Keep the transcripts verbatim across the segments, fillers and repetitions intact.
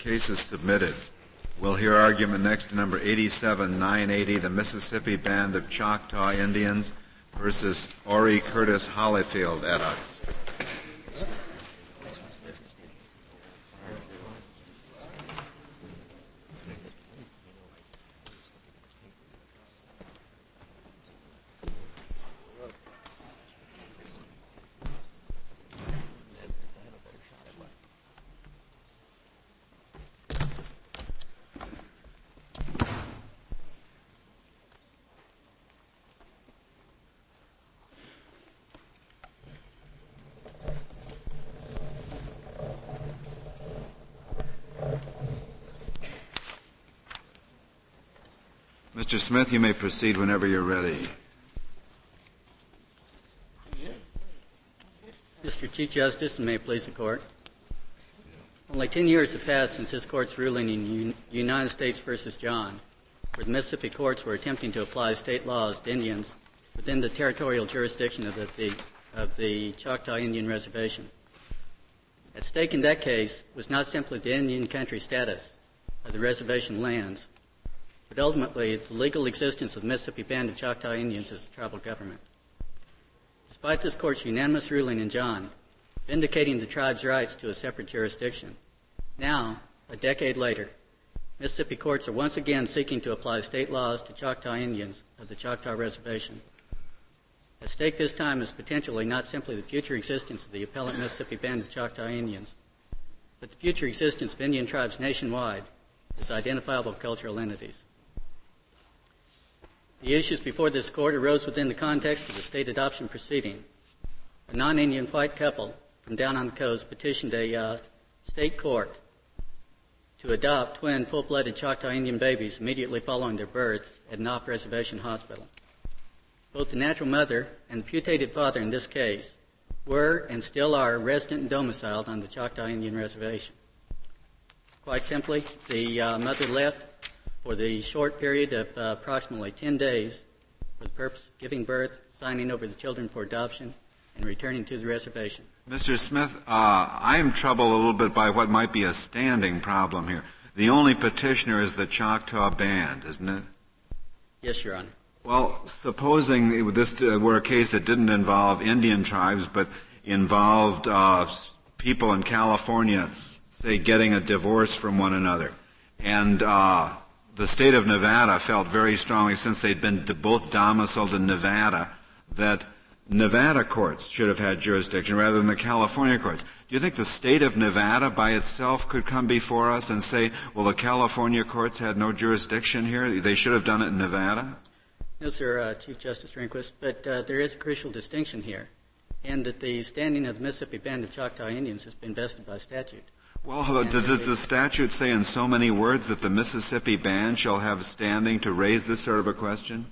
case is submitted. We'll hear argument next to number eighty-seven nine eighty, the Mississippi Band of Choctaw Indians versus Ori Curtis Hollyfield et al. Mister Smith, you may proceed whenever you're ready. Mister Chief Justice, and may it please the Court. Only ten years have passed since this Court's ruling in U- United States versus John, where the Mississippi courts were attempting to apply state laws to Indians within the territorial jurisdiction of the, the, of the Choctaw Indian Reservation. At stake in that case was not simply the Indian country status of the reservation lands, but ultimately the legal existence of the Mississippi Band of Choctaw Indians as a tribal government. Despite this Court's unanimous ruling in John, vindicating the tribe's rights to a separate jurisdiction, now, a decade later, Mississippi courts are once again seeking to apply state laws to Choctaw Indians of the Choctaw Reservation. At stake this time is potentially not simply the future existence of the appellant Mississippi Band of Choctaw Indians, but the future existence of Indian tribes nationwide as identifiable cultural entities. The issues before this Court arose within the context of the state adoption proceeding. A non-Indian white couple from down on the coast petitioned a uh, state court to adopt twin full-blooded Choctaw Indian babies immediately following their birth at an off-reservation hospital. Both the natural mother and the putative father in this case were and still are resident and domiciled on the Choctaw Indian Reservation. Quite simply, the uh, mother left for the short period of uh, approximately ten days for the purpose of giving birth, signing over the children for adoption, and returning to the reservation. Mister Smith, uh, I am troubled a little bit by what might be a standing problem here. The only petitioner is the Choctaw Band, isn't it? Yes, Your Honor. Well, supposing this were a case that didn't involve Indian tribes, but involved uh, people in California, say, getting a divorce from one another, and uh, the state of Nevada felt very strongly, since they'd been both domiciled in Nevada, that Nevada courts should have had jurisdiction rather than the California courts. Do you think the state of Nevada by itself could come before us and say, well, the California courts had no jurisdiction here, they should have done it in Nevada? No, sir, uh, Chief Justice Rehnquist, but uh, there is a crucial distinction here, and that the standing of the Mississippi Band of Choctaw Indians has been vested by statute. Well, does, does the statute say in so many words that the Mississippi Band shall have standing to raise this sort of a question?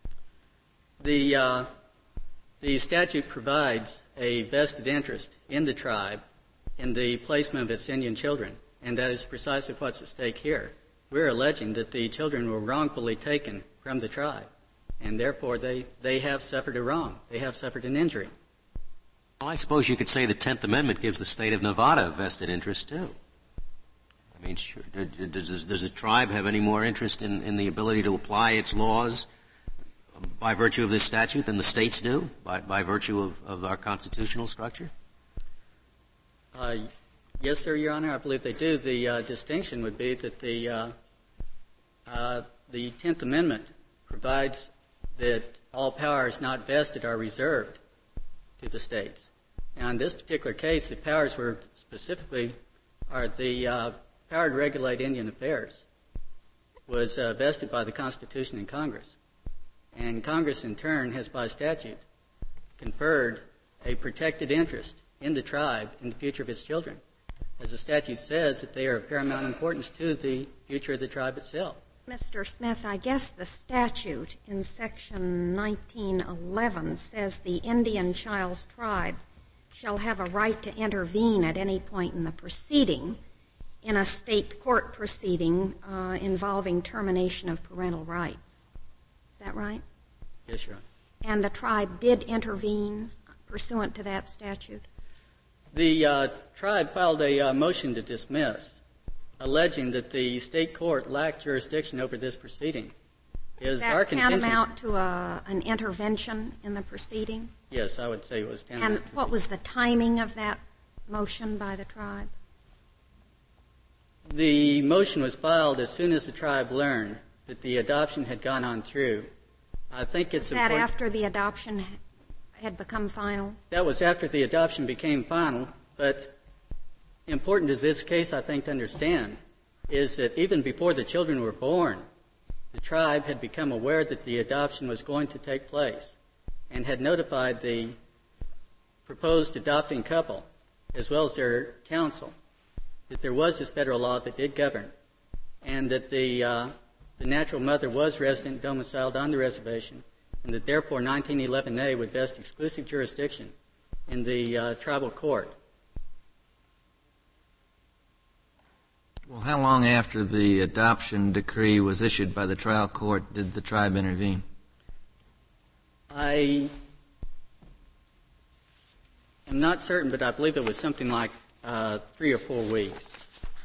The, uh, the statute provides a vested interest in the tribe in the placement of its Indian children, and that is precisely what's at stake here. We're alleging that the children were wrongfully taken from the tribe, and therefore they, they have suffered a wrong. They have suffered an injury. Well, I suppose you could say the Tenth Amendment gives the state of Nevada a vested interest, too. I mean, sure, does, does a tribe have any more interest in, in the ability to apply its laws by virtue of this statute than the states do, by, by virtue of, of our constitutional structure? Uh, yes, sir, Your Honor, I believe they do. The uh, distinction would be that the, uh, uh, the Tenth Amendment provides that all powers not vested are reserved to the states. Now, in this particular case, the powers were specifically, are the uh, power to regulate Indian affairs was uh, vested by the Constitution and Congress. And Congress, in turn, has by statute conferred a protected interest in the tribe in the future of its children. As the statute says, that they are of paramount importance to the future of the tribe itself. Mister Smith, I guess the statute in Section nineteen eleven says the Indian child's tribe shall have a right to intervene at any point in the proceeding in a state court proceeding uh, involving termination of parental rights. Is that right? Yes, Your Honor. And the tribe did intervene pursuant to that statute? The uh, tribe filed a uh, motion to dismiss alleging that the state court lacked jurisdiction over this proceeding. Is Is that our contention, tantamount to a, an intervention in the proceeding? Yes, I would say it was tantamount. And what was the timing of that motion by the tribe? The motion was filed as soon as the tribe learned that the adoption had gone on through. I think it's Is that important. after the adoption had become final? That was after the adoption became final, but important to this case, I think, to understand is that even before the children were born, the tribe had become aware that the adoption was going to take place and had notified the proposed adopting couple, as well as their counsel, that there was this federal law that did govern, and that the, uh, the natural mother was resident domiciled on the reservation, and that therefore nineteen eleven A would vest exclusive jurisdiction in the uh, tribal court. Well, how long after the adoption decree was issued by the trial court did the tribe intervene? I am not certain, but I believe it was something like uh, three or four weeks.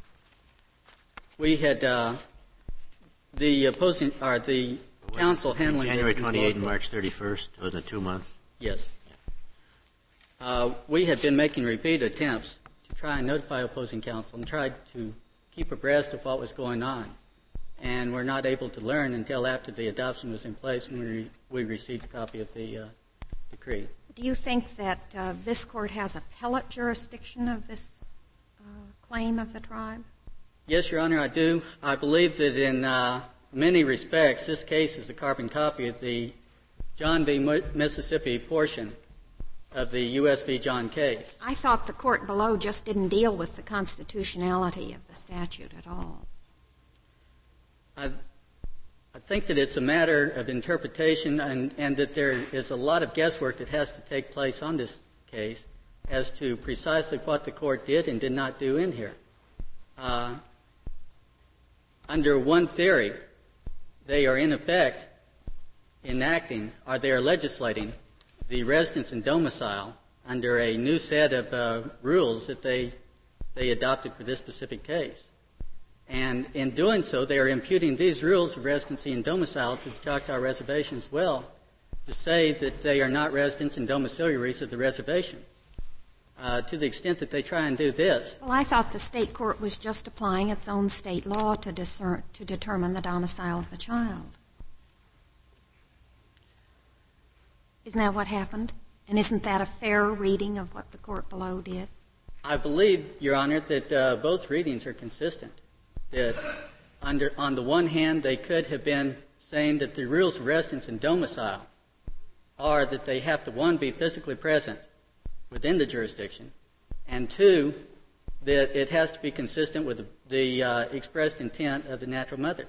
We had uh, the opposing, or the council handling January this twenty-eighth and local- March thirty-first, was it two months? Yes. Uh, we had been making repeated attempts to try and notify opposing counsel and tried to keep abreast of what was going on. And we're not able to learn until after the adoption was in place when we, we received a copy of the uh, decree. Do you think that uh, this court has appellate jurisdiction of this uh, claim of the tribe? Yes, Your Honor, I do. I believe that in uh, many respects, this case is a carbon copy of the John v. Mississippi portion of the U S v. John case. I thought the court below just didn't deal with the constitutionality of the statute at all. I, I think that it's a matter of interpretation and, and that there is a lot of guesswork that has to take place on this case as to precisely what the court did and did not do in here. Uh, under one theory, they are in effect enacting, or they are legislating, the residence and domicile under a new set of uh, rules that they they adopted for this specific case. And in doing so, they are imputing these rules of residency and domicile to the Choctaw Reservation as well, to say that they are not residents and domiciliaries of the reservation. Uh, to the extent that they try and do this. Well, I thought the state court was just applying its own state law to, discern, to determine the domicile of the child. Isn't that what happened? And isn't that a fair reading of what the court below did? I believe, Your Honor, that uh, both readings are consistent. That under, on the one hand, they could have been saying that the rules of residence and domicile are that they have to, one, be physically present within the jurisdiction, and two, that it has to be consistent with the, the uh, expressed intent of the natural mother.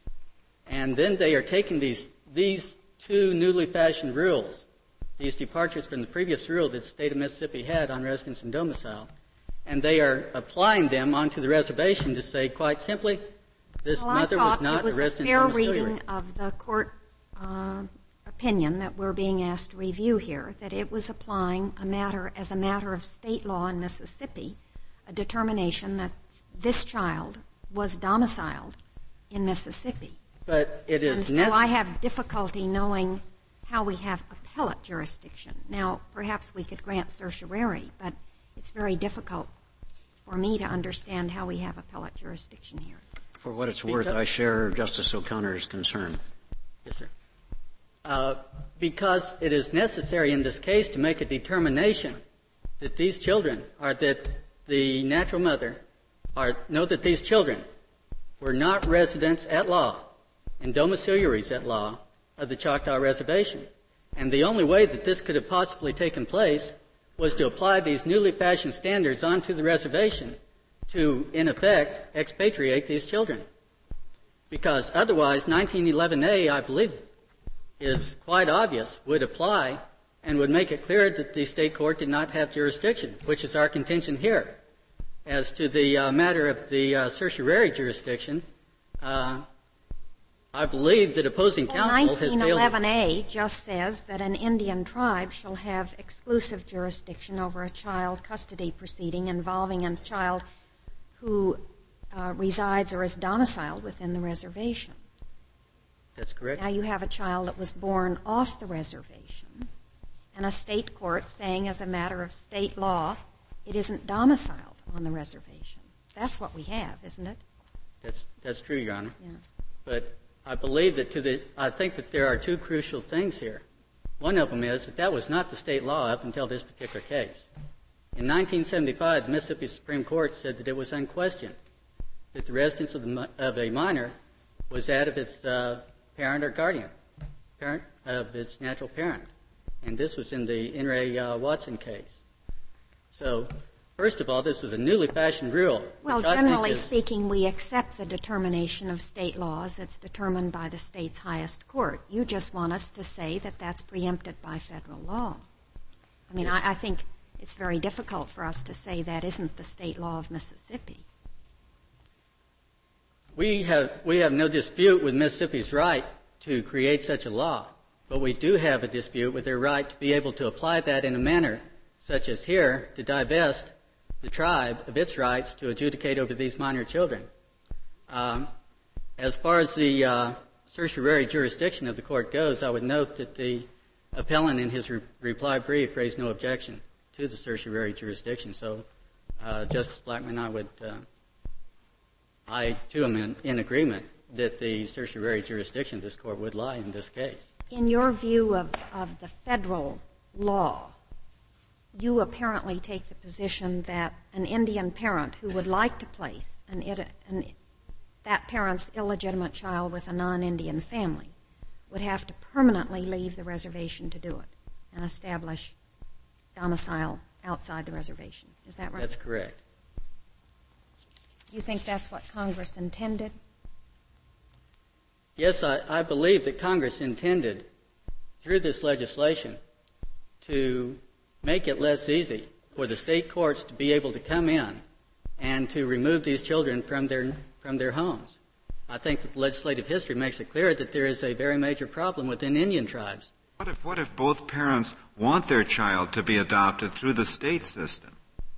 And then they are taking these, these two newly fashioned rules, these departures from the previous rule that the state of Mississippi had on residence and domicile, and they are applying them onto the reservation to say, quite simply, this well, mother I was not it was a resident a fair domiciliary. reading of the court uh, opinion that we're being asked to review here, that it was applying a matter as a matter of state law in Mississippi, a determination that this child was domiciled in Mississippi. But it is And so necessary. I have difficulty knowing how we have appellate jurisdiction. Now, perhaps we could grant certiorari, but it's very difficult for me to understand how we have appellate jurisdiction here. For what it's worth, I share Justice O'Connor's concern. Yes, sir. Uh, because it is necessary in this case to make a determination that these children are that the natural mother are know that these children were not residents at law and domiciliaries at law of the Choctaw Reservation. And the only way that this could have possibly taken place was to apply these newly fashioned standards onto the reservation to, in effect, expatriate these children. Because otherwise, nineteen eleven A, I believe, is quite obvious, would apply and would make it clear that the state court did not have jurisdiction, which is our contention here. As to the uh, matter of the uh, certiorari jurisdiction, uh, I believe that opposing Well, counsel has failed. nineteen eleven A just says that an Indian tribe shall have exclusive jurisdiction over a child custody proceeding involving a child who uh, resides or is domiciled within the reservation. That's correct. Now you have a child that was born off the reservation, and a state court saying as a matter of state law it isn't domiciled on the reservation. That's what we have, isn't it? That's that's true, Your Honor. Yeah. But I believe that to the I think that there are two crucial things here. One of them is that that was not the state law up until this particular case. In nineteen seventy-five, the Mississippi Supreme Court said that it was unquestioned that the residence of, the, of a minor was that of its uh, parent or guardian, parent of its natural parent. And this was in the In re uh, Watson case. So, first of all, this was a newly fashioned rule. Well, which I generally think is, speaking, we accept the determination of state laws that's determined by the state's highest court. You just want us to say that that's preempted by federal law. I mean, I, I think it's very difficult for us to say that isn't the state law of Mississippi. We have we have no dispute with Mississippi's right to create such a law, but we do have a dispute with their right to be able to apply that in a manner such as here to divest the tribe of its rights to adjudicate over these minor children. Um, as far as the uh, certiorari jurisdiction of the court goes, I would note that the appellant in his re- reply brief raised no objection to the certiorari jurisdiction. So, uh, Justice Blackmun, I would, uh, I too am in, in agreement that the certiorari jurisdiction of this court would lie in this case. In your view of, of the federal law, you apparently take the position that an Indian parent who would like to place an, an, that parent's illegitimate child with a non-Indian family would have to permanently leave the reservation to do it and establish domicile outside the reservation. Is that right? That's correct. You think that's what Congress intended? Yes, I, I believe that Congress intended, through this legislation, to make it less easy for the state courts to be able to come in and to remove these children from their from their homes. I think that the legislative history makes it clear that there is a very major problem within Indian tribes. What if what if both parents want their child to be adopted through the state system?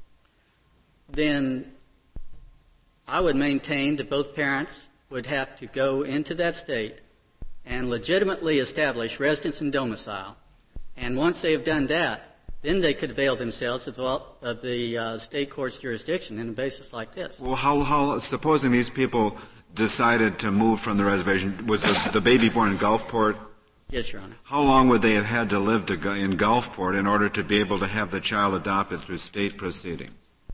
Then I would maintain that both parents would have to go into that state and legitimately establish residence and domicile. And once they have done that, then they could avail themselves of the, of the uh, state court's jurisdiction on a basis like this. Well, how, how, supposing these people decided to move from the reservation, was the, the baby born in Gulfport? Yes, Your Honor. How long would they have had to live to go in Gulfport in order to be able to have the child adopted through state proceedings?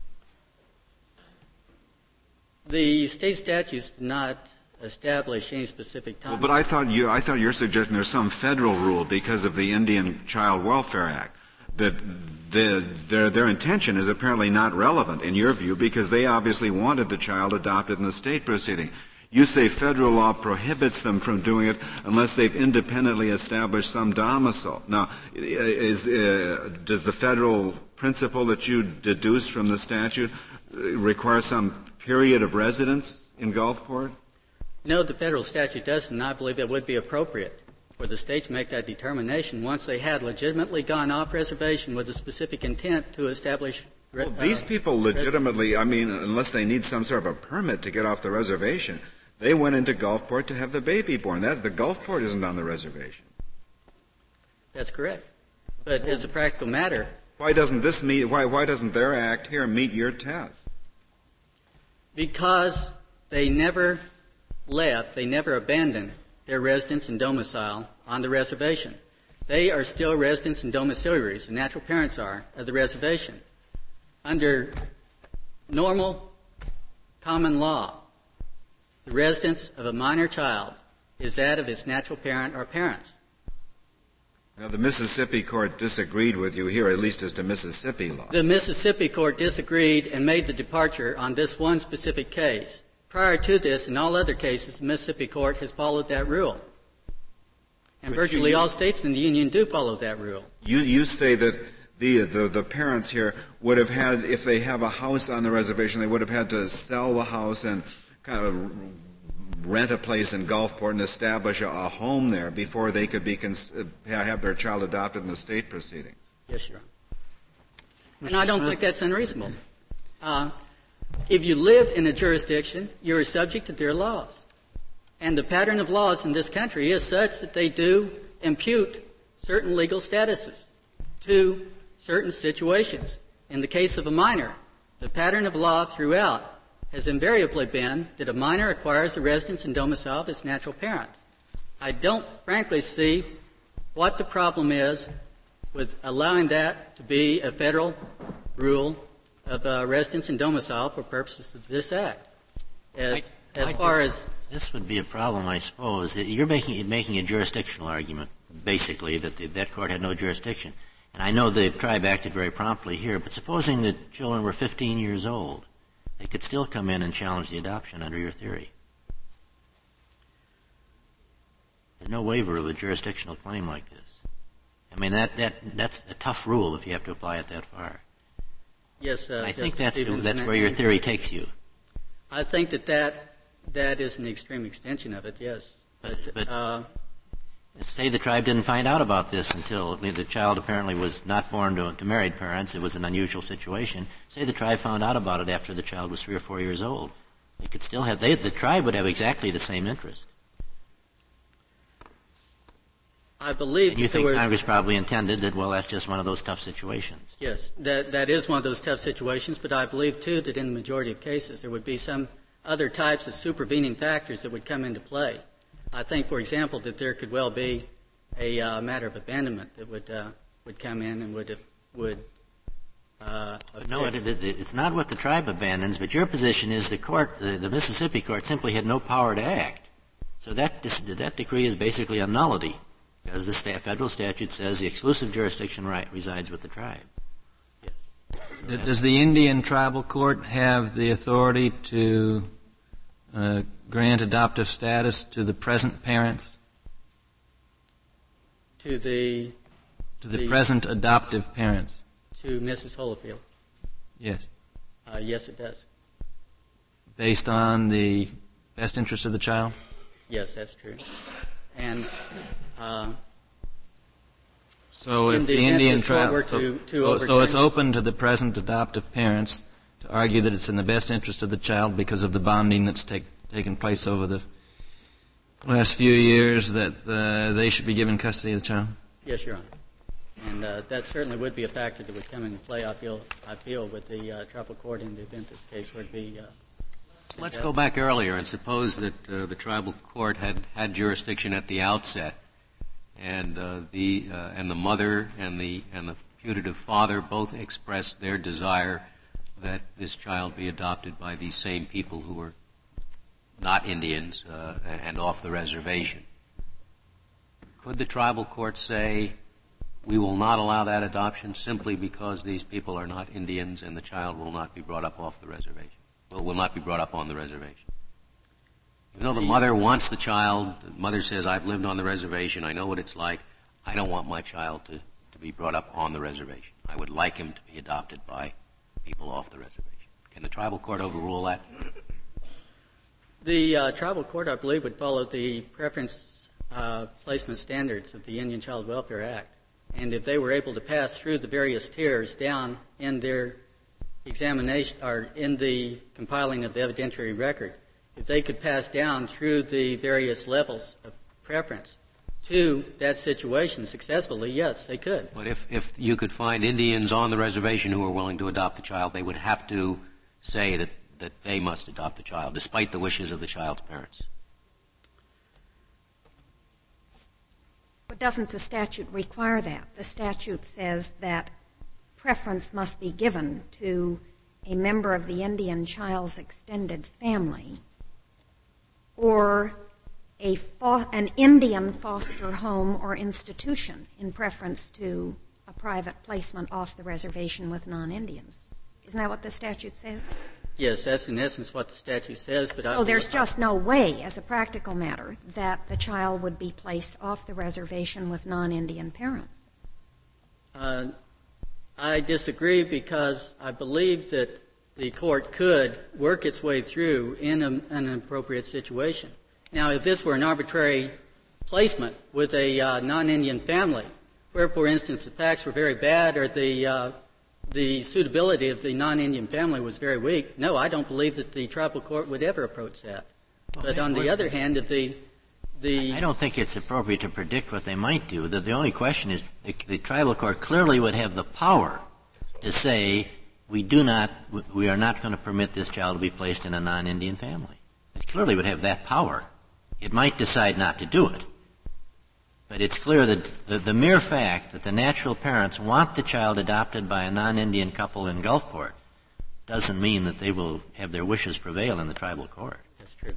The state statutes do not establish any specific time. Well, but I thought you, I thought you're suggesting there's some federal rule because of the Indian Child Welfare Act that the, their their intention is apparently not relevant in your view because they obviously wanted the child adopted in the state proceeding. You say federal law prohibits them from doing it unless they've independently established some domicile. Now, is, uh, does the federal principle that you deduce from the statute require some period of residence in Gulfport? No, the federal statute doesn't, and I believe it would be appropriate for the state to make that determination once they had legitimately gone off reservation with a specific intent to establish Well, these people legitimately, I mean, unless they need some sort of a permit to get off the reservation, they went into Gulfport to have the baby born. That, the Gulfport isn't on the reservation. That's correct. But as a practical matter, why doesn't this meet, why, why doesn't their act here meet your test? Because they never left, they never abandoned their residence and domicile on the reservation. They are still residents and domiciliaries, the natural parents are, of the reservation. Under normal common law, the residence of a minor child is that of its natural parent or parents. Now, the Mississippi court disagreed with you here, at least as to Mississippi law. The Mississippi court disagreed and made the departure on this one specific case. Prior to this, in all other cases, the Mississippi court has followed that rule. And But virtually you, all states in the Union do follow that rule. You, you say that the, the, the parents here would have had, if they have a house on the reservation, they would have had to sell the house and kind of rent a place in Gulfport and establish a, a home there before they could be cons- have their child adopted in the state proceedings. Yes, Your Honor. And I don't think that's unreasonable. Uh, If you live in a jurisdiction, you are subject to their laws. And the pattern of laws in this country is such that they do impute certain legal statuses to certain situations. In the case of a minor, the pattern of law throughout has invariably been that a minor acquires the residence and domicile of his natural parent. I don't frankly see what the problem is with allowing that to be a federal rule of uh, residence and domicile for purposes of this Act. As, I, as I far think as this would be a problem, I suppose. You're making you're making a jurisdictional argument, basically, that the, that court had no jurisdiction. And I know the tribe acted very promptly here, but supposing the children were fifteen years old, they could still come in and challenge the adoption under your theory. There's no waiver of a jurisdictional claim like this. I mean, that, that that's a tough rule if you have to apply it that far. Yes, uh, I think Justice that's Stevens, that's and where I- your theory takes you. I think that that, that is an extreme extension of it, yes. But, But- uh, Say the tribe didn't find out about this until I mean, the child apparently was not born to, to married parents. It was an unusual situation. Say the tribe found out about it after the child was three or four years old. They could still have, they, the tribe would have exactly the same interest. I believe And you that there think were, Congress probably intended that, well, that's just one of those tough situations. yes, that, that is one of those tough situations, but I believe, too, that in the majority of cases there would be some other types of supervening factors that would come into play. I think, for example, that there could well be a uh, matter of abandonment that would uh, would come in and would would. Uh, But no, it, it, it's not what the tribe abandons. But your position is the court, the, the Mississippi court, simply had no power to act. So that that decree is basically a nullity, because the sta- federal statute says the exclusive jurisdiction right resides with the tribe. D- Does the Indian tribal court have the authority to uh, grant adoptive status to the present parents? to the To the, The- present adoptive parents? to Missus Holyfield. Yes. Uh, yes, it does. Based on the best interest of the child? Yes, that's true. And uh, So In if the the event Indian this court tribe, were so, to- to so, so it's overturn- open to the present adoptive parents to argue that it's in the best interest of the child because of the bonding that's take, taken place over the last few years that uh, they should be given custody of the child. yes, Your Honor. And uh, that certainly would be a factor that would come into play, I feel, I feel with the uh, tribal court in the event this case would be. Uh, Let's go back earlier and suppose that uh, the tribal court had, had jurisdiction at the outset, and uh, the uh, and the mother and the and the putative father both expressed their desire that this child be adopted by these same people who were not Indians uh, and off the reservation. Could the tribal court say, we will not allow that adoption simply because these people are not Indians and the child will not be brought up off the reservation? Well, will not be brought up on the reservation. Even though the mother wants the child, the mother says, I've lived on the reservation, I know what it's like, I don't want my child to, to be brought up on the reservation. I would like him to be adopted by people off the reservation. Can the tribal court overrule that? The uh, tribal court, I believe, would follow the preference uh, placement standards of the Indian Child Welfare Act. And if they were able to pass through the various tiers down in their examination or in the compiling of the evidentiary record, if they could pass down through the various levels of preference to that situation successfully, yes, they could. But if, if you could find Indians on the reservation who are willing to adopt the child, they would have to say that, that they must adopt the child, despite the wishes of the child's parents. But doesn't the statute require that? The statute says that preference must be given to a member of the Indian child's extended family or a fo- an Indian foster home or institution in preference to a private placement off the reservation with non-Indians. Isn't that what the statute says? Yes, that's in essence what the statute says. But I So there's I- just no way, as a practical matter, that the child would be placed off the reservation with non-Indian parents. Uh, I disagree because I believe that the court could work its way through in a, an appropriate situation. Now, if this were an arbitrary placement with a uh, non-Indian family, where, for instance, the facts were very bad or the uh, the suitability of the non-Indian family was very weak, no, I don't believe that the tribal court would ever approach that. Well, but on the other hand, if the the I don't think it's appropriate to predict what they might do. The, the only question is the, the tribal court clearly would have the power to say we do not, we are not going to permit this child to be placed in a non-Indian family. It clearly would have that power. It might decide not to do it. But it's clear that the, the mere fact that the natural parents want the child adopted by a non-Indian couple in Gulfport doesn't mean that they will have their wishes prevail in the tribal court. That's true.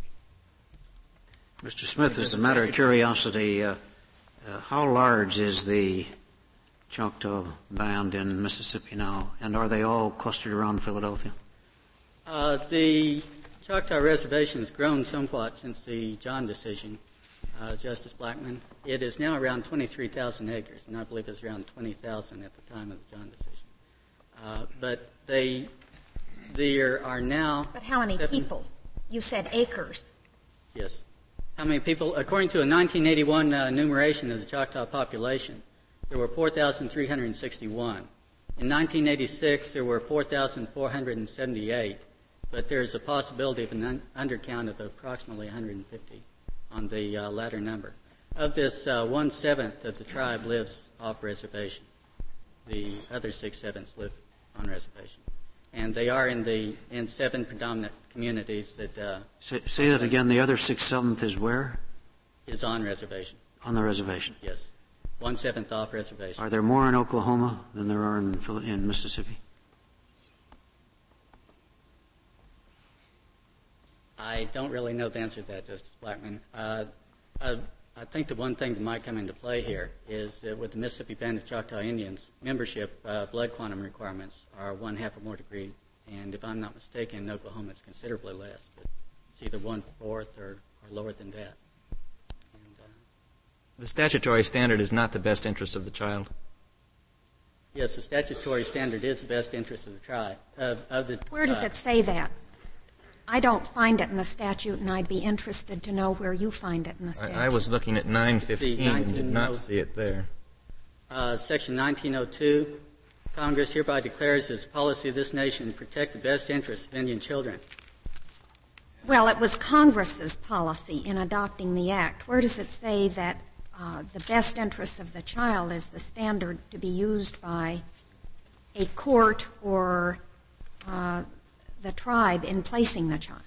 Mister Smith, as a matter of curiosity, uh, uh, how large is the Choctaw Band in Mississippi now, and are they all clustered around Philadelphia? Uh, the Choctaw Reservation has grown somewhat since the John decision, uh, Justice Blackmun. It is now around twenty-three thousand acres, and I believe it's around twenty thousand at the time of the John decision. Uh, but they, there are now... But how many seven, people? You said acres. Yes. How many people? According to a nineteen eighty-one uh, enumeration of the Choctaw population, there were four thousand three hundred sixty-one. In nineteen eighty-six, there were four thousand four hundred seventy-eight, but there's a possibility of an un- undercount of approximately one hundred fifty on the uh, latter number. Of this, uh, one-seventh of the tribe lives off reservation. The other six-sevenths live on reservation. And they are in the in seven predominant communities that uh, Say, say that again. The other six-seventh is where? is on reservation. On the reservation. Yes. One-seventh off reservation. Are there more in Oklahoma than there are in, in Mississippi? I don't really know the answer to that, Justice Blackmun. Uh, I, I think the one thing that might come into play here is that with the Mississippi Band of Choctaw Indians, membership uh, blood quantum requirements are one-half or more degree. And if I'm not mistaken, in Oklahoma it's considerably less. But it's either one-fourth or, or lower than that. And, uh, The statutory standard is not the best interest of the child. yes, the statutory standard is the best interest of the tribe. Of, of the, Where does uh, it say that? I don't find it in the statute, and I'd be interested to know where you find it in the statute. I, I was looking at nine fifteen and did not nineteen oh see it there. Uh, Section nineteen oh two, Congress hereby declares its policy of this nation to protect the best interests of Indian children. Well, it was Congress's policy in adopting the Act. Where does it say that uh, the best interests of the child is the standard to be used by a court or uh, the tribe in placing the child?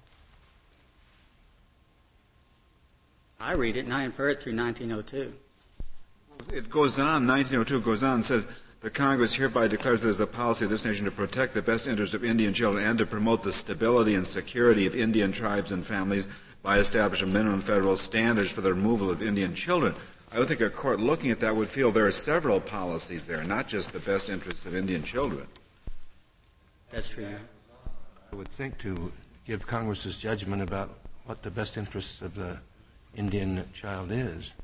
I read it, and I infer it through nineteen oh two. It goes on, nineteen oh two goes on and says, the Congress hereby declares that it is the policy of this nation to protect the best interests of Indian children and to promote the stability and security of Indian tribes and families by establishing minimum federal standards for the removal of Indian children. I would think a court looking at that would feel there are several policies there, not just the best interests of Indian children. That's true. I would think to give Congress's judgment about what the best interests of the Indian child is.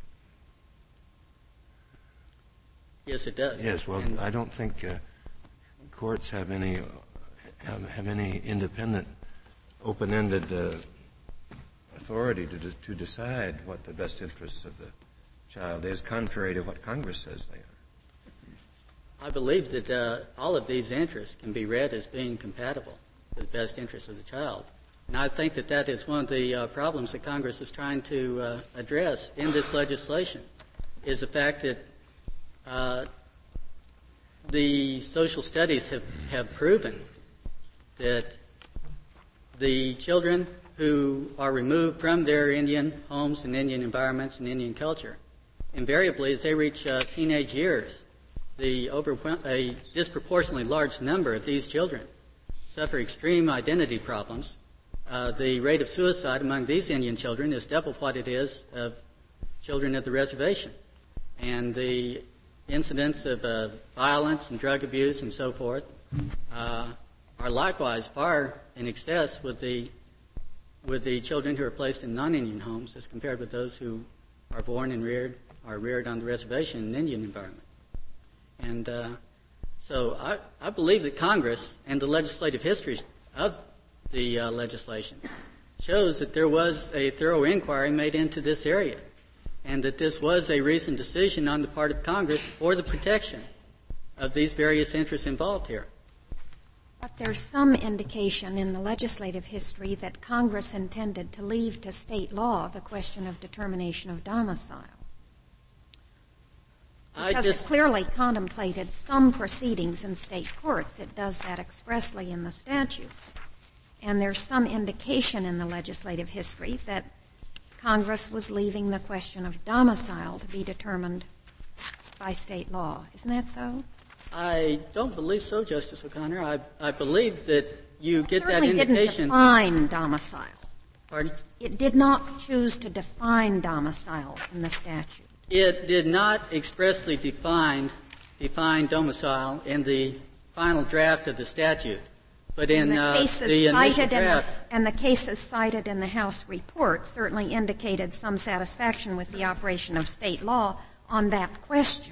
Yes, it does. Yes, well, and I don't think uh, courts have any have, have any independent, open-ended uh, authority to de- to decide what the best interests of the child is, contrary to what Congress says they are. I believe that uh, all of these interests can be read as being compatible with the best interests of the child. And I think that that is one of the uh, problems that Congress is trying to uh, address in this legislation, is the fact that uh, the social studies have, have proven that the children who are removed from their Indian homes and Indian environments and Indian culture, invariably as they reach uh, teenage years, the overwhel- a disproportionately large number of these children suffer extreme identity problems. Uh, the rate of suicide among these Indian children is double what it is of children of the reservation. And the incidents of uh, violence and drug abuse and so forth uh, are likewise far in excess with the with the children who are placed in non-Indian homes as compared with those who are born and reared are reared on the reservation in an Indian environment. And uh, so I, I believe that Congress and the legislative history of the uh, legislation shows that there was a thorough inquiry made into this area and that this was a recent decision on the part of Congress for the protection of these various interests involved here. But there's some indication in the legislative history that Congress intended to leave to state law the question of determination of domicile. Because I just, it clearly contemplated some proceedings in state courts. It does that expressly in the statute. And there's some indication in the legislative history that Congress was leaving the question of domicile to be determined by state law. Isn't that so? I don't believe so, Justice O'Connor. I, I believe that you get that certainly indication. Didn't define domicile. Pardon? It did not choose to define domicile in the statute. It did not expressly define, define domicile in the final draft of the statute. But in and the, uh, cases the initial cited draft, in the, and the cases cited in the House report certainly indicated some satisfaction with the operation of state law on that question.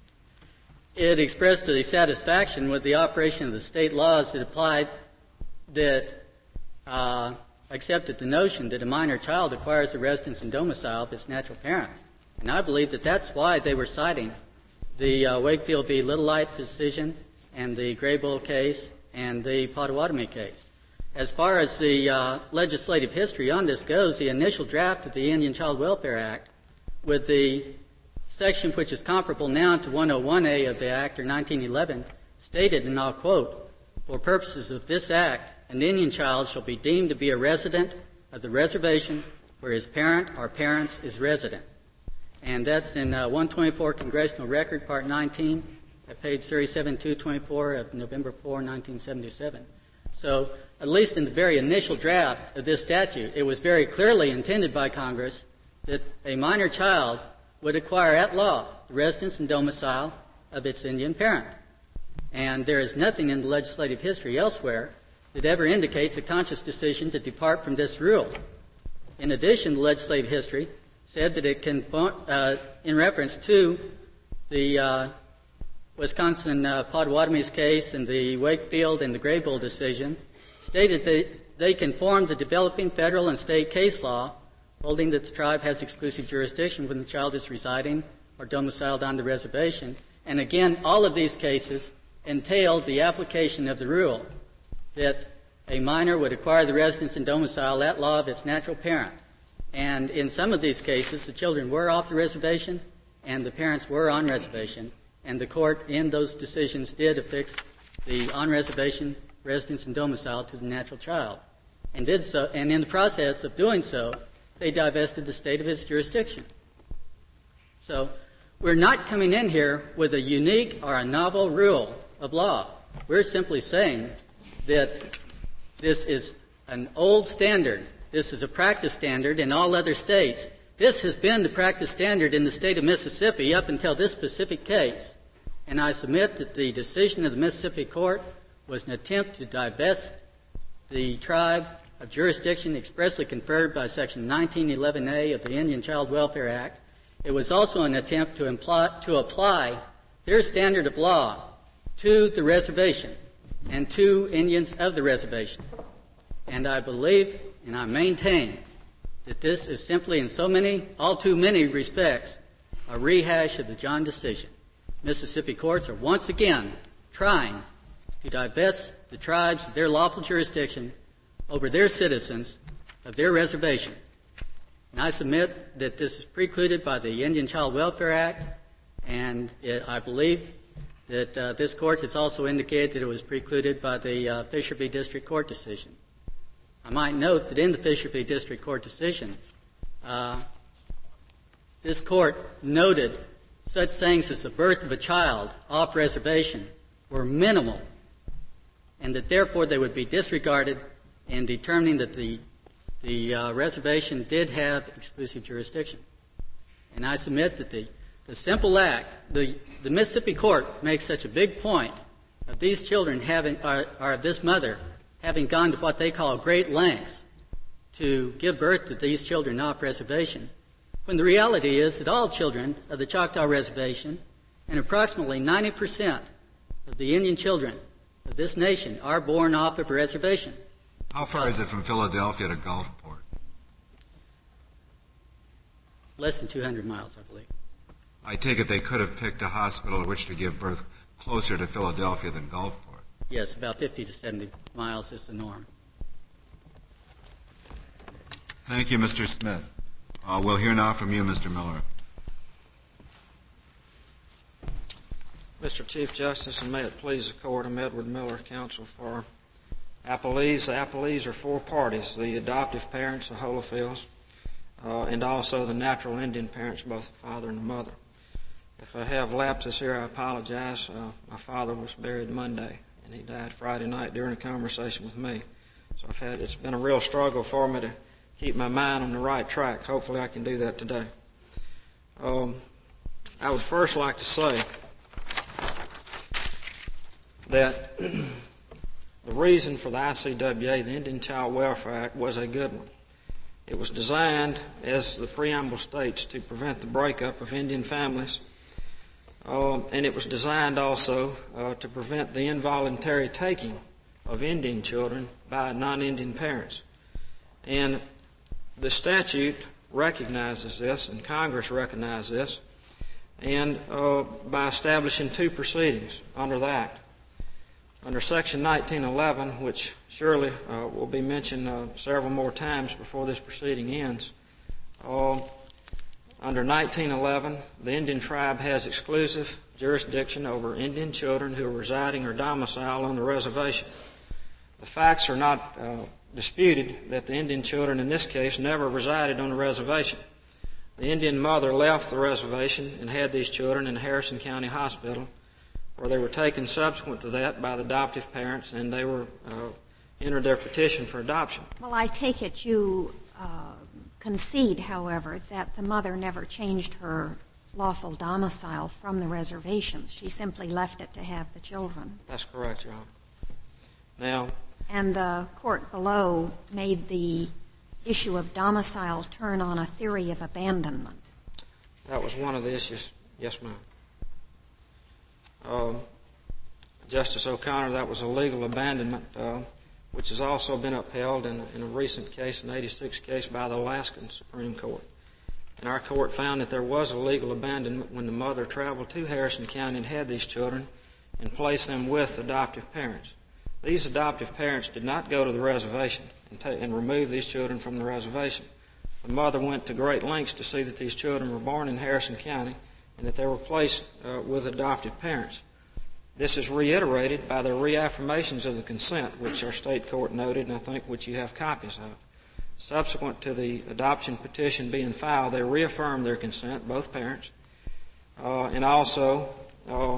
it expressed a satisfaction with the operation of the state laws that applied that uh, accepted the notion that a minor child acquires the residence and domicile of its natural parent. And I believe that that's why they were citing the uh, Wakefield v. Little Light decision and the Graybull case and the Potawatomi case. As far as the uh, legislative history on this goes, the initial draft of the Indian Child Welfare Act, with the section which is comparable now to one oh one A of the Act, or nineteen eleven, stated, and I'll quote, "For purposes of this Act, an Indian child shall be deemed to be a resident of the reservation where his parent or parents is resident." And that's in uh, one twenty-four Congressional Record, Part nineteen, at page thirty-seven two twenty-four of November fourth, nineteen seventy-seven. So, at least in the very initial draft of this statute, it was very clearly intended by Congress that a minor child would acquire at law the residence and domicile of its Indian parent. And there is nothing in the legislative history elsewhere that ever indicates a conscious decision to depart from this rule. In addition, the legislative history said that it can, uh, in reference to the uh, Wisconsin uh, Potawatomi's case and the Wakefield and the Graybull decision, stated that they conform to developing federal and state case law, holding that the tribe has exclusive jurisdiction when the child is residing or domiciled on the reservation. And again, all of these cases entailed the application of the rule that a minor would acquire the residence and domicile at law of its natural parent. And in some of these cases, the children were off the reservation and the parents were on reservation, and the court in those decisions did affix the on-reservation residence and domicile to the natural child, and did so. And in the process of doing so, they divested the state of its jurisdiction. So we're not coming in here with a unique or a novel rule of law. We're simply saying that this is an old standard. This is a practice standard in all other states. This has been the practice standard in the state of Mississippi up until this specific case. And I submit that the decision of the Mississippi court was an attempt to divest the tribe of jurisdiction expressly conferred by Section nineteen eleven A of the Indian Child Welfare Act. It was also an attempt to, imply, to apply their standard of law to the reservation and to Indians of the reservation. And I believe and I maintain that this is simply, in so many, all too many respects, a rehash of the John decision. Mississippi courts are once again trying to divest the tribes of their lawful jurisdiction over their citizens of their reservation. And I submit that this is precluded by the Indian Child Welfare Act, and it, I believe that uh, this court has also indicated that it was precluded by the uh, Fisher v. District Court decision. I might note that in the Fisher v. District Court decision, uh, this court noted such things as the birth of a child off reservation were minimal, and that therefore they would be disregarded in determining that the, the uh, reservation did have exclusive jurisdiction. And I submit that the, the simple act, the, the Mississippi court makes such a big point of these children having, or, or of this mother having gone to what they call great lengths to give birth to these children off reservation, when the reality is that all children of the Choctaw Reservation and approximately ninety percent of the Indian children of this nation are born off of a reservation. How far is it from Philadelphia to Gulfport? Less than two hundred miles, I believe. I take it they could have picked a hospital at which to give birth closer to Philadelphia than Gulfport. Yes, about fifty to seventy miles is the norm. Thank you, Mister Smith. Uh, we'll hear now from you, Mister Miller. Mister Chief Justice, and may it please the Court, I'm Edward Miller, counsel for Appellees. The Appellees are four parties: the adoptive parents, the Holofields, uh, and also the natural Indian parents, both the father and the mother. If I have lapses here, I apologize. Uh, my father was buried Monday, and he died Friday night during a conversation with me. So I've had, it's been a real struggle for me to keep my mind on the right track. Hopefully I can do that today. Um, I would first like to say that the reason for the I C W A, the Indian Child Welfare Act, was a good one. It was designed, as the preamble states, to prevent the breakup of Indian families, uh, and it was designed also uh, to prevent the involuntary taking of Indian children by non-Indian parents. And the statute recognizes this, and Congress recognizes this, and uh, by establishing two proceedings under the Act. Under Section nineteen eleven, which surely uh, will be mentioned uh, several more times before this proceeding ends, uh, under nineteen eleven, the Indian tribe has exclusive jurisdiction over Indian children who are residing or domiciled on the reservation. The facts are not uh, disputed that the Indian children in this case never resided on the reservation. The Indian mother left the reservation and had these children in Harrison County Hospital, where they were taken subsequent to that by the adoptive parents, and they were uh, entered their petition for adoption. Well, I take it you uh, concede, however, that the mother never changed her lawful domicile from the reservations. She simply left it to have the children. That's correct, Your Honor. Now, and the court below made the issue of domicile turn on a theory of abandonment. That was one of the issues. Yes, ma'am. Uh, Justice O'Connor, that was a legal abandonment, uh, which has also been upheld in, in a recent case, an eighty-six case by the Alaskan Supreme Court. And our court found that there was a legal abandonment when the mother traveled to Harrison County and had these children and placed them with adoptive parents. These adoptive parents did not go to the reservation and, ta- and remove these children from the reservation. The mother went to great lengths to see that these children were born in Harrison County and that they were placed uh, with adoptive parents. This is reiterated by the reaffirmations of the consent, which our state court noted, and I think which you have copies of. Subsequent to the adoption petition being filed, they reaffirmed their consent, both parents, uh, and also uh,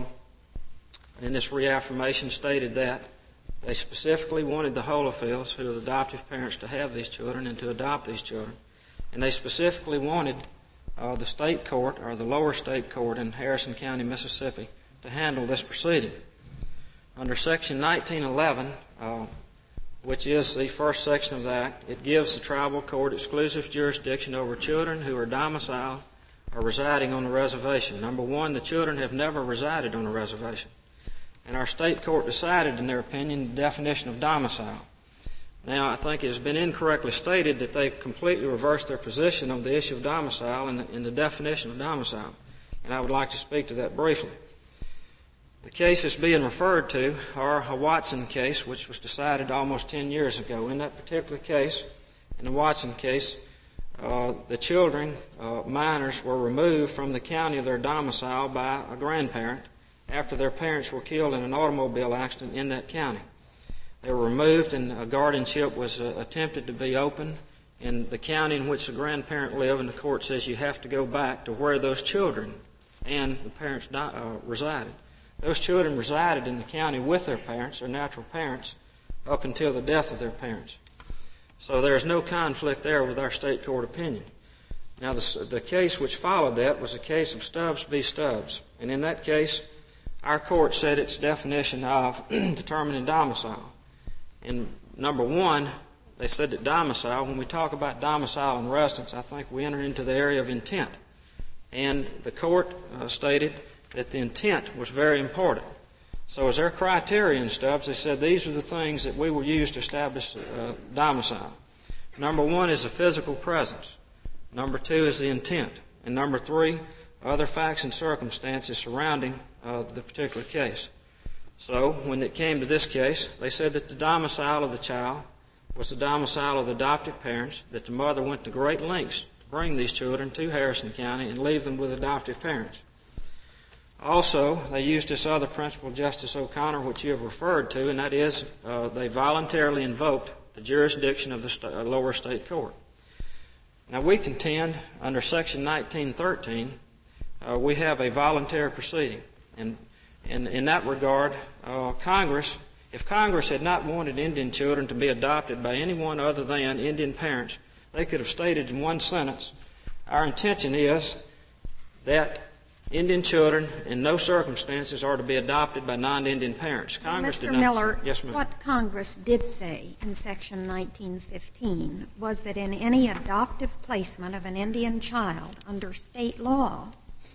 in this reaffirmation stated that they specifically wanted the Holofields, who are the adoptive parents, to have these children and to adopt these children. And they specifically wanted uh, the state court, or the lower state court in Harrison County, Mississippi, to handle this proceeding. Under Section nineteen eleven, uh, which is the first section of the Act, it gives the tribal court exclusive jurisdiction over children who are domiciled or residing on the reservation. Number one, the children have never resided on the reservation. And our state court decided, in their opinion, the definition of domicile. Now, I think it has been incorrectly stated that they completely reversed their position on the issue of domicile and the, and the definition of domicile. And I would like to speak to that briefly. The cases being referred to are a Watson case, which was decided almost ten years ago. In that particular case, in the Watson case, uh, the children, uh, minors, were removed from the county of their domicile by a grandparent after their parents were killed in an automobile accident in that county. They were removed, and a guardianship was uh, attempted to be opened in the county in which the grandparent lived, and the court says you have to go back to where those children and the parents di- uh, resided. Those children resided in the county with their parents, their natural parents, up until the death of their parents. So there's no conflict there with our state court opinion. Now, the, the case which followed that was a case of Stubbs v. Stubbs. And in that case, our court said its definition of determining domicile. In number one, they said that domicile, when we talk about domicile and residence, I think we enter into the area of intent. And the court uh, stated that the intent was very important. So as their criteria in Stubbs, they said these are the things that we will use to establish uh, domicile. Number one is the physical presence. Number two is the intent. And number three, other facts and circumstances surrounding uh, the particular case. So when it came to this case, they said that the domicile of the child was the domicile of the adoptive parents, that the mother went to great lengths to bring these children to Harrison County and leave them with adoptive parents. Also, they used this other principle, Justice O'Connor, which you have referred to, and that is uh, they voluntarily invoked the jurisdiction of the st- uh, lower state court. Now, we contend under Section nineteen thirteen, uh, we have a voluntary proceeding. And in, in that regard, uh, Congress, if Congress had not wanted Indian children to be adopted by anyone other than Indian parents, they could have stated in one sentence, our intention is that Indian children in no circumstances are to be adopted by non-Indian parents. Congress Mister did not Miller, say, yes, ma'am. What Congress did say in Section nineteen fifteen was that in any adoptive placement of an Indian child under state law,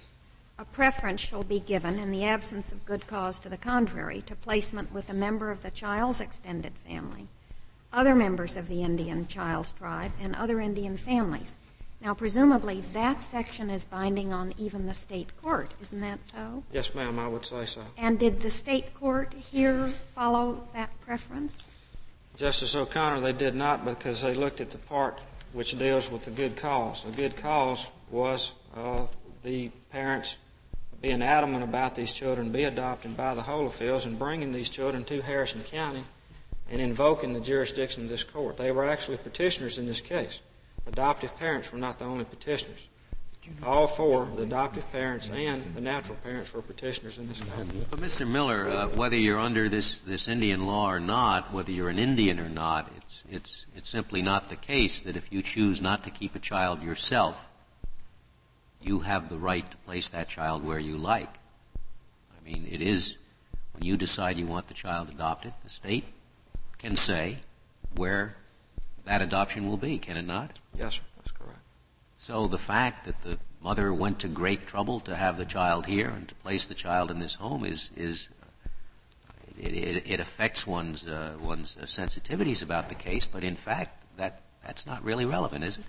a preference shall be given, in the absence of good cause to the contrary, to placement with a member of the child's extended family, other members of the Indian child's tribe, and other Indian families. Now, presumably, that section is binding on even the state court. Isn't that so? Yes, ma'am, I would say so. And did the state court here follow that preference? Justice O'Connor, they did not, because they looked at the part which deals with the good cause. The good cause was uh, the parents being adamant about these children be adopted by the Holofields and bringing these children to Harrison County and invoking the jurisdiction of this court. They were actually petitioners in this case. Adoptive parents were not the only petitioners. All four, the adoptive parents and the natural parents, were petitioners in this case. But, Mister Miller, uh, whether you're under this, this Indian law or not, whether you're an Indian or not, it's, it's, it's simply not the case that if you choose not to keep a child yourself, you have the right to place that child where you like. I mean, it is, when you decide you want the child adopted, the state can say where that adoption will be, can it not? Yes, sir, that's correct. So the fact that the mother went to great trouble to have the child here and to place the child in this home is, is it, it, it affects one's, uh, one's uh, sensitivities about the case, but in fact, that, that's not really relevant, is it?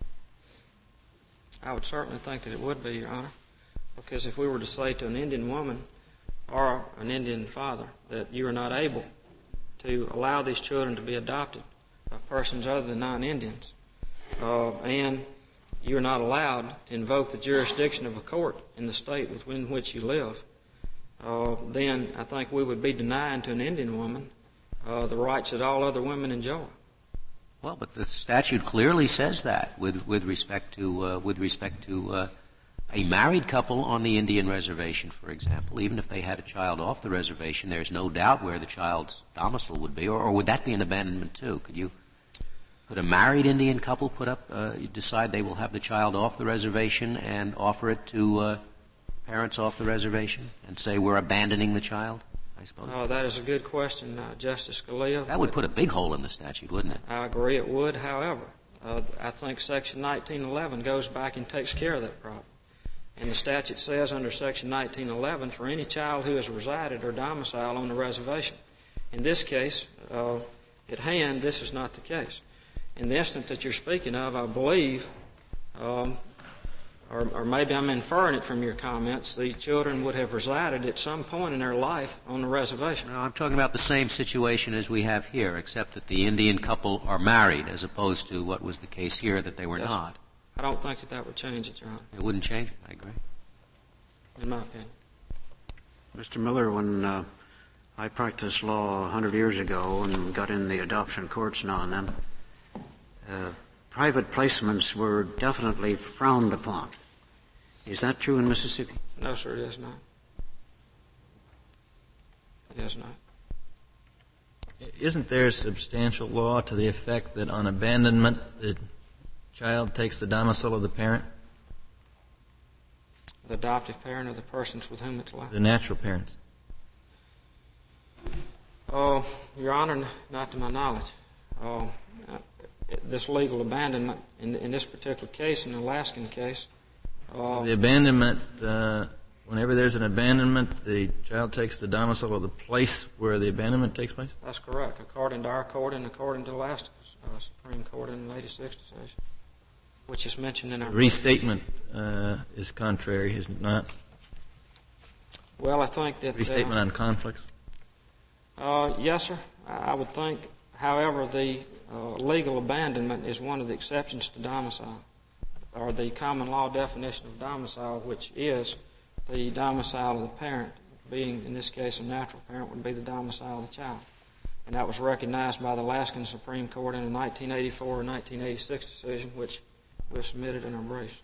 I would certainly think that it would be, Your Honor, because if we were to say to an Indian woman or an Indian father that you are not able to allow these children to be adopted by persons other than non-Indians, uh, and you're not allowed to invoke the jurisdiction of a court in the state within which you live, uh, then I think we would be denying to an Indian woman uh, the rights that all other women enjoy. Well, but the statute clearly says that with, with respect to, uh, with respect to uh, a married couple on the Indian reservation, for example. Even if they had a child off the reservation, there's no doubt where the child's domicile would be, or, or would that be an abandonment too? Could you, could a married Indian couple put up, uh, decide they will have the child off the reservation and offer it to uh, parents off the reservation and say we're abandoning the child? I suppose. Oh, that is a good question, uh, Justice Scalia. That would put a big hole in the statute, wouldn't it? I agree it would. However, uh, I think Section nineteen eleven goes back and takes care of that problem. And the statute says under Section nineteen eleven, for any child who has resided or domiciled on the reservation. In this case, uh, at hand, this is not the case. In the instance that you're speaking of, I believe, um, or, or maybe I'm inferring it from your comments, the children would have resided at some point in their life on the reservation. No, I'm talking about the same situation as we have here, except that the Indian couple are married as opposed to what was the case here, that they were Yes. not. I don't think that that would change it, Your Honor, It wouldn't change it, I agree. in my opinion. Mister Miller, when uh, I practiced law a hundred years ago and got in the adoption courts now and then, uh, private placements were definitely frowned upon. Is that true in Mississippi? No, sir, it is not. It is not. Isn't there substantial law to the effect that on abandonment the child takes the domicile of the parent? The adoptive parent or the persons with whom it's left? The natural parents. Oh, Your Honor, not to my knowledge. Oh, uh, this legal abandonment in, in this particular case, in the Alaskan case. Uh, The abandonment, uh, whenever there's an abandonment, the child takes the domicile of the place where the abandonment takes place? That's correct, according to our court and according to Alaska's uh, Supreme Court in the eighty-sixth decision, which is mentioned in our... Restatement uh, is contrary, is it not? Well, I think that... Restatement uh, on conflicts? Uh, yes, sir. I would think, however, the uh, legal abandonment is one of the exceptions to domicile, or the common law definition of domicile, which is the domicile of the parent, being, in this case, a natural parent, would be the domicile of the child. And that was recognized by the Alaskan Supreme Court in a nineteen eighty-four or nineteen eighty-six decision, which we submitted in our briefs.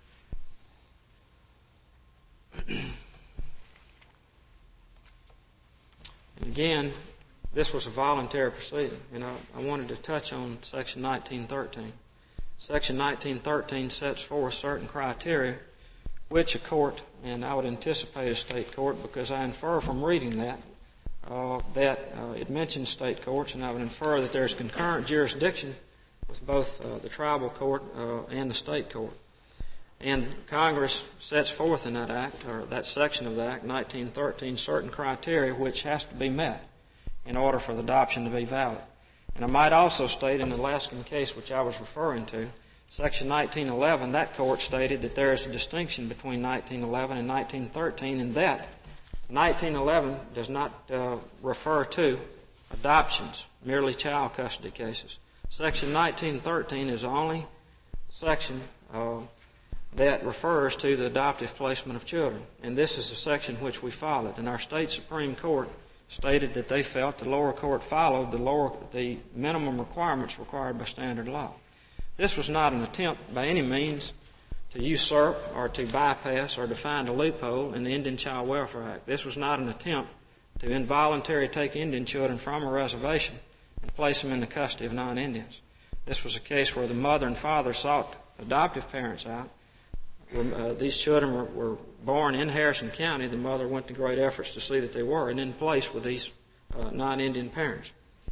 And again, this was a voluntary proceeding, and I, I wanted to touch on Section nineteen thirteen. Section nineteen thirteen sets forth certain criteria which a court, and I would anticipate a state court because I infer from reading that, uh, that uh, it mentions state courts, and I would infer that there's concurrent jurisdiction with both uh, the tribal court uh, and the state court. And Congress sets forth in that act, or that section of the act, nineteen thirteen, certain criteria which has to be met in order for the adoption to be valid. And I might also state in the Alaskan case which I was referring to, Section nineteen eleven, that court stated that there is a distinction between nineteen eleven and nineteen thirteen, and that nineteen eleven does not uh, refer to adoptions, merely child custody cases. Section nineteen thirteen is the only section uh, that refers to the adoptive placement of children. And this is a section which we followed. And our state Supreme Court stated that they felt the lower court followed the lower the minimum requirements required by standard law. This was not an attempt by any means to usurp or to bypass or to find a loophole in the Indian Child Welfare Act. This was not an attempt to involuntarily take Indian children from a reservation and place them in the custody of non-Indians. This was a case where the mother and father sought adoptive parents out. Uh, these children were, were born in Harrison County. The mother went to great efforts to see that they were and in place with these uh, non-Indian parents.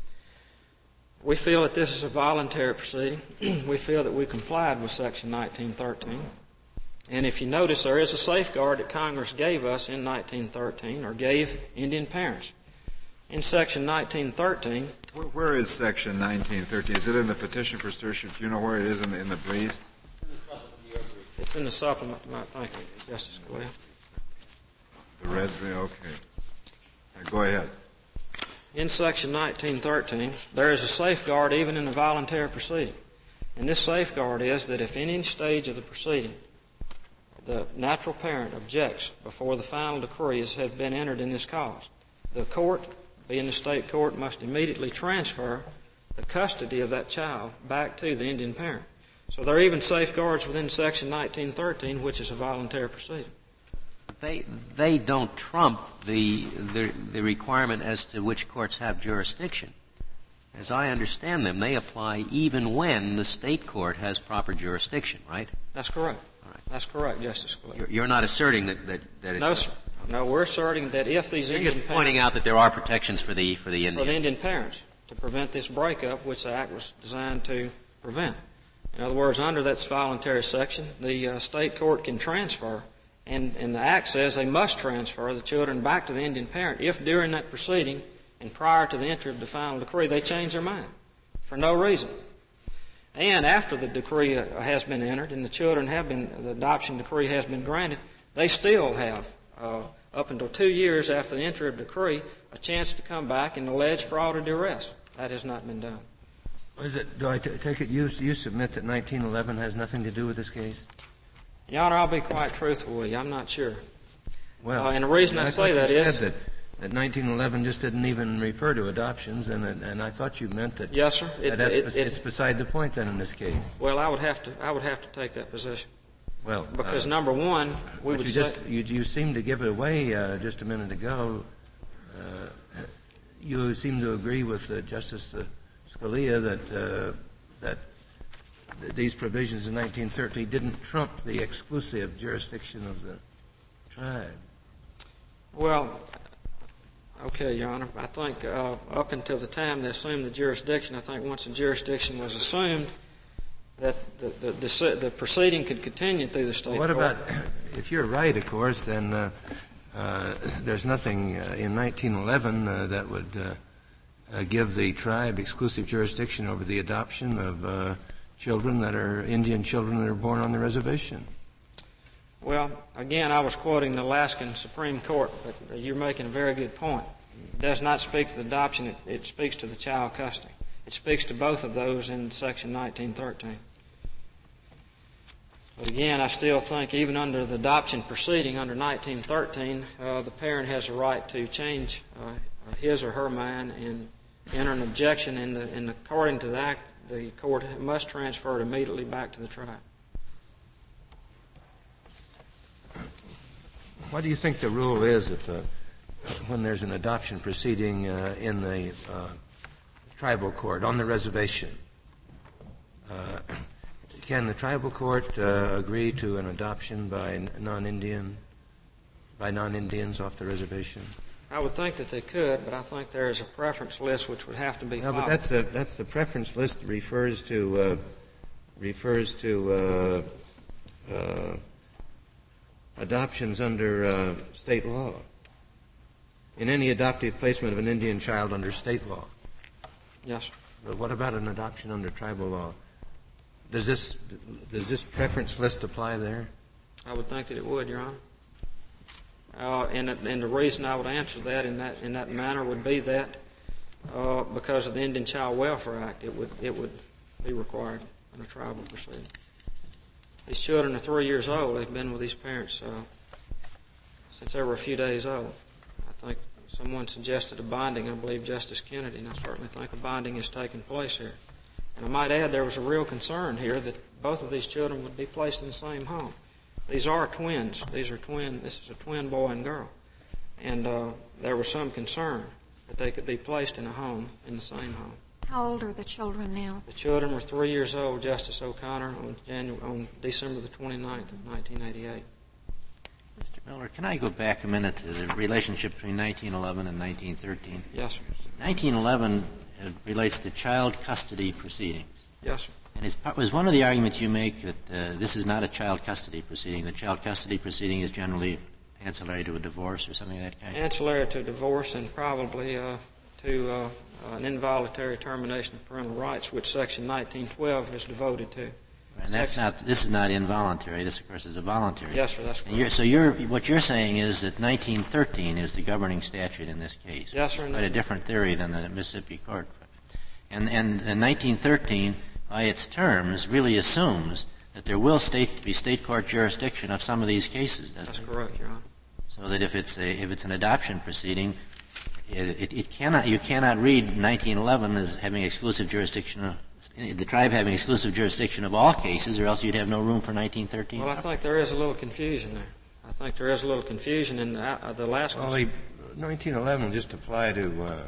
We feel that this is a voluntary proceeding. We feel that we complied with Section nineteen thirteen. And if you notice, there is a safeguard that Congress gave us in nineteen thirteen, or gave Indian parents. In Section nineteen thirteen... Where, where is Section nineteen thirteen? Is it in the petition for certiorari? Do you know where it is in the, in the briefs? It's in the supplement. Thank you, Justice Scalia. The red brief, okay. Now, go ahead. In Section nineteen thirteen, there is a safeguard even in a voluntary proceeding. And this safeguard is that if in any stage of the proceeding the natural parent objects before the final decree has been entered in this cause, the court, being the state court, must immediately transfer the custody of that child back to the Indian parent. So there are even safeguards within Section nineteen thirteen, which is a voluntary proceeding. They they don't trump the, the the requirement as to which courts have jurisdiction. As I understand them, they apply even when the state court has proper jurisdiction, right? That's correct. All right. That's correct, Justice Scalia. You're, you're not asserting that that, that it's no, sir. No, we're asserting that if these you're Indian just parents, pointing out that there are protections for the for the Indians. for the Indian parents to prevent this breakup, which the Act was designed to prevent. In other words, under that voluntary section, the uh, state court can transfer, and, and the Act says they must transfer the children back to the Indian parent if during that proceeding and prior to the entry of the final decree they change their mind for no reason. And after the decree uh, has been entered and the children have been, the adoption decree has been granted, they still have, uh, up until two years after the entry of the decree, a chance to come back and allege fraud or duress. That has not been done. Is it, do I t- take it you, you submit that nineteen eleven has nothing to do with this case? Your Honor, I'll be quite truthful with you. I'm not sure. Well, uh, and the reason I, I say that you is said that, that nineteen eleven just didn't even refer to adoptions, and and I thought you meant that. Yes, sir. It, that that's it, bes- it, it's beside the point then in this case. Well, I would have to. I would have to take that position. Well, because uh, number one, we but would you say, just you, you seemed to give it away uh, just a minute ago. Uh, you seem to agree with uh, Justice uh, Scalia that. Uh, that these provisions in nineteen thirteen didn't trump the exclusive jurisdiction of the tribe. Well, okay, Your Honor. I think uh, up until the time they assumed the jurisdiction, I think once the jurisdiction was assumed, that the, the, the, the proceeding could continue through the state well, what court. about, if you're right, of course, then uh, uh, there's nothing uh, in nineteen eleven uh, that would uh, Uh, give the tribe exclusive jurisdiction over the adoption of uh, children that are Indian children that are born on the reservation. Well, again, I was quoting the Alaskan Supreme Court, but you're making a very good point. does not speak to the adoption. It, it speaks to the child custody. It speaks to both of those in Section nineteen thirteen. But again, I still think even under the adoption proceeding under nineteen thirteen, uh, the parent has a right to change uh, his or her mind and enter an objection, and, the, and according to the Act, the court must transfer it immediately back to the tribe. What do you think the rule is if the, when there's an adoption proceeding uh, in the uh, tribal court on the reservation? Uh, can the tribal court uh, agree to an adoption by non-Indian, by non-Indians off the reservation? I would think that they could, but I think there is a preference list which would have to be no, followed. but that's a, that's the preference list refers to uh, refers to uh, uh, adoptions under uh, state law. In any adoptive placement of an Indian child under state law. Yes. But what about an adoption under tribal law? Does this does this preference list apply there? I would think that it would, Your Honor. Uh, and, and the reason I would answer that in that in that manner would be that uh, because of the Indian Child Welfare Act, it would it would be required in a tribal proceeding. These children are three years old. They've been with these parents uh, since they were a few days old. I think someone suggested a bonding. I believe Justice Kennedy, and I certainly think a bonding has taken place here. And I might add there was a real concern here that both of these children would be placed in the same home. These are twins. These are twin. This is a twin boy and girl. And uh, there was some concern that they could be placed in a home, in the same home. How old are the children now? The children were three years old, Justice O'Connor, on, January, on December the twenty-ninth of nineteen eighty-eight. Mister Miller, can I go back a minute to the relationship between nineteen eleven and nineteen thirteen? Yes, sir. nineteen eleven uh, relates to child custody proceedings. Yes, sir. And it was one of the arguments you make that uh, this is not a child custody proceeding. The child custody proceeding is generally ancillary to a divorce or something of that kind? Ancillary to divorce and probably uh, to uh, an involuntary termination of parental rights, which Section nineteen twelve is devoted to. And that's not. This is not involuntary. This, of course, is a voluntary. Yes, sir. That's correct. And you're, so you're, what you're saying is that nineteen thirteen is the governing statute in this case. Yes, sir. Quite a different theory than the Mississippi court. And, and, and nineteen thirteen, by its terms, really assumes that there will state, be state court jurisdiction of some of these cases. That's it? Correct, Your Honor. So that if it's a, if it's an adoption proceeding, it, it, it cannot, you cannot read nineteen eleven as having exclusive jurisdiction of, the tribe having exclusive jurisdiction of all cases, or else you'd have no room for nineteen thirteen. Well, I think there is a little confusion there. I think there is a little confusion in the, uh, the last. Well, the nineteen eleven will just apply to uh,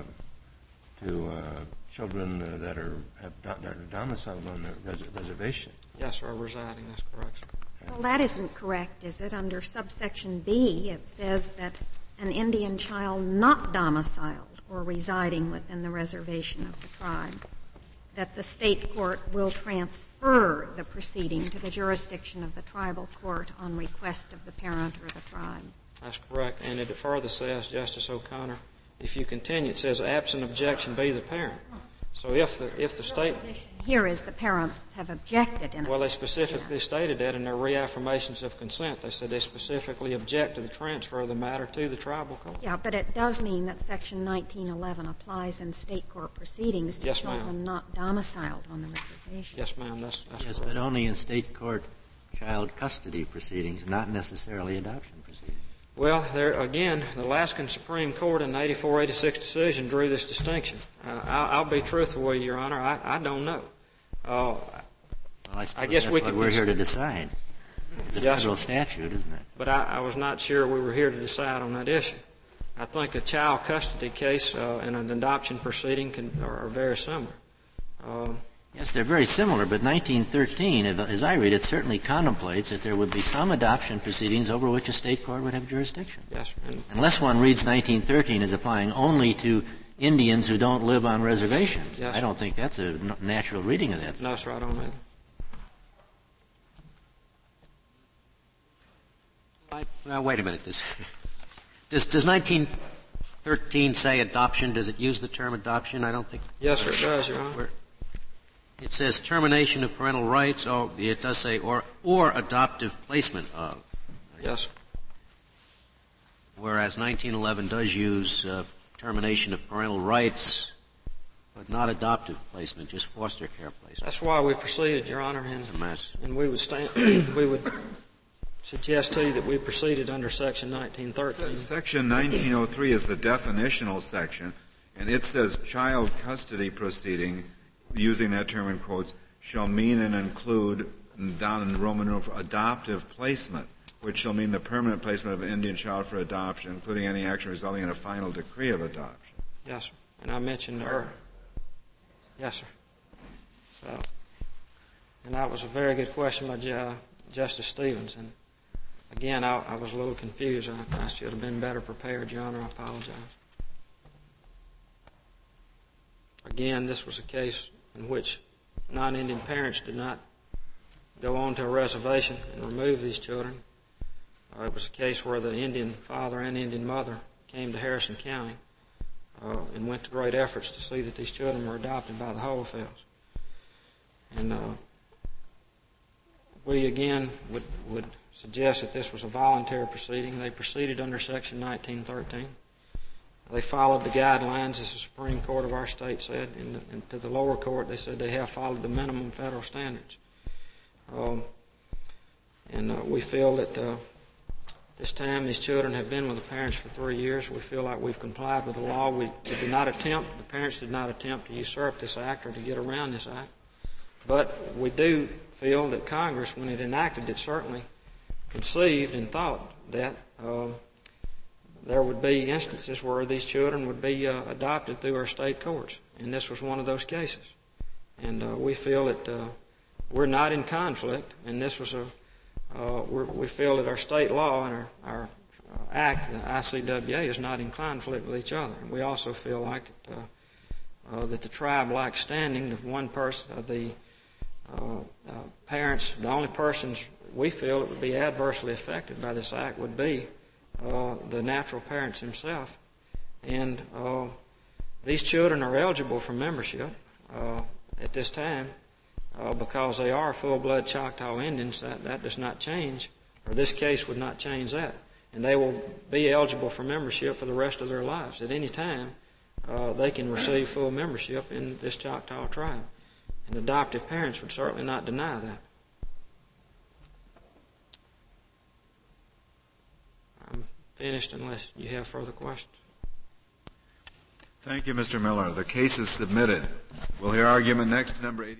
to uh, children uh, that are have, that are domiciled on the res- reservation. Yes, sir. Residing. That's correct, sir. Well, that isn't correct, is it? Under subsection B, it says that an Indian child not domiciled or residing within the reservation of the tribe, that the state court will transfer the proceeding to the jurisdiction of the tribal court on request of the parent or the tribe. That's correct. And it further says, Justice O'Connor, if you continue, it says absent objection be the parent. So if the if the state here is the parents have objected in well, they specifically yeah. stated that in their reaffirmations of consent. They said they specifically object to the transfer of the matter to the tribal court. Yeah, but it does mean that Section nineteen eleven applies in state court proceedings to yes, children ma'am. not domiciled on the reservation. Yes, ma'am. That's, that's yes, correct. But only in state court child custody proceedings, not necessarily adoption proceedings. Well, there again, the Alaskan Supreme Court in the eighty-four eighty-six decision drew this distinction. Uh, I'll, I'll be truthful with you, Your Honor. I, I don't know. Uh, well, I, I guess that's we what could we're cons- here to decide. It's a yes, federal sir. statute, isn't it? But I, I was not sure we were here to decide on that issue. I think a child custody case uh, and an adoption proceeding can, are, are very similar. Uh, Yes, they're very similar, but nineteen thirteen, as I read it, certainly contemplates that there would be some adoption proceedings over which a state court would have jurisdiction. Yes, and unless one reads nineteen thirteen as applying only to Indians who don't live on reservations. Yes, I don't think that's a n- natural reading of that. No, sir, I don't either. I, now, wait a minute. Does, does, does nineteen thirteen say adoption? Does it use the term adoption? I don't think. Yes, sir, it does, Your Honor. Where, it says termination of parental rights. Oh, it does say or or adoptive placement of. Yes. Whereas nineteen eleven does use uh, termination of parental rights, but not adoptive placement, just foster care placement. That's why we proceeded, Your Honor, and, It's a mess. and we would stand, we would suggest to you that we proceeded under Section nineteen thirteen. Se- Section nineteen oh three is the definitional section, and it says child custody proceeding, using that term in quotes, shall mean and include, down in Roman numeral, adoptive placement, which shall mean the permanent placement of an Indian child for adoption, including any action resulting in a final decree of adoption. Yes, sir. And I mentioned earlier. Yes, sir. So, and that was a very good question by Ju- Justice Stevens. And again, I, I was a little confused. I, I should have been better prepared, Your Honor. I apologize. Again, this was a case in which non-Indian parents did not go on to a reservation and remove these children. Uh, it was a case where the Indian father and Indian mother came to Harrison County uh, and went to great efforts to see that these children were adopted by the Holofelds. And uh, we, again, would, would suggest that this was a voluntary proceeding. They proceeded under Section nineteen thirteen. They followed the guidelines, as the Supreme Court of our state said, and, and to the lower court they said they have followed the minimum federal standards. Um, and uh, we feel that uh, this time these children have been with the parents for three years. We feel like we've complied with the law. We, we did not attempt, the parents did not attempt to usurp this act or to get around this act. But we do feel that Congress, when it enacted it, certainly conceived and thought that uh, there would be instances where these children would be uh, adopted through our state courts. And this was one of those cases. And uh, we feel that uh, we're not in conflict, and this was a, uh, we're, we feel that our state law and our, our uh, act, the I C W A, is not in conflict with each other. And we also feel like that, uh, uh, that the tribe lacks standing. The one person, uh, the uh, uh, parents, the only persons we feel that would be adversely affected by this act would be uh, the natural parents themselves. And uh, these children are eligible for membership uh, at this time. Uh, because they are full-blood Choctaw Indians, that, that does not change, or this case would not change that. And they will be eligible for membership for the rest of their lives. At any time, uh, they can receive full membership in this Choctaw tribe. And adoptive parents would certainly not deny that. I'm finished unless you have further questions. Thank you, Mister Miller. The case is submitted. We'll hear argument next, number eighty.